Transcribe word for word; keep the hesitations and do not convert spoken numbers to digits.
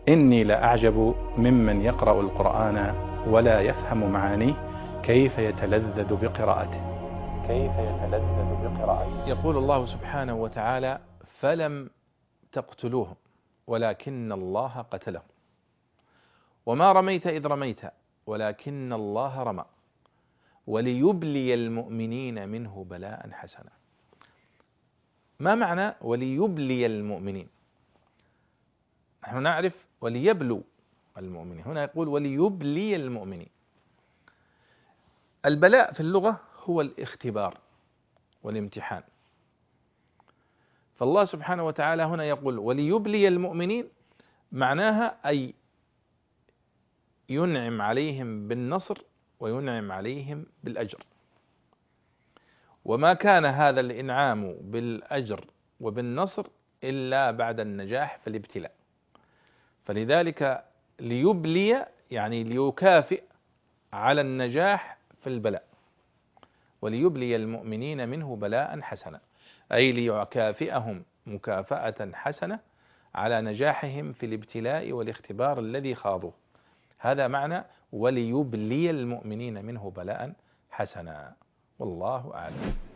إني لأعجب ممن يقرأ القرآن ولا يفهم معانيه كيف يتلذذ بقراءته كيف يتلذذ بقراءته يقول الله سبحانه وتعالى: فلم تقتلوهم ولكن الله قتلهم وما رميت إذ رميت ولكن الله رمى وليبلي المؤمنين منه بلاء حسنا. ما معنى وليبلي المؤمنين؟ نحن نعرف وليبلو المؤمنين، هنا يقول وليبلي المؤمنين. البلاء في اللغة هو الاختبار والامتحان، فالله سبحانه وتعالى هنا يقول وليبلي المؤمنين، معناها أي ينعم عليهم بالنصر وينعم عليهم بالأجر، وما كان هذا الإنعام بالأجر وبالنصر إلا بعد النجاح في الابتلاء، فلذلك ليبلي يعني ليكافئ على النجاح في البلاء، وليبلي المؤمنين منه بلاء حسنا، أي ليكافئهم مكافأة حسنة على نجاحهم في الابتلاء والاختبار الذي خاضوه. هذا معنى وليبلي المؤمنين منه بلاء حسنا، والله أعلم.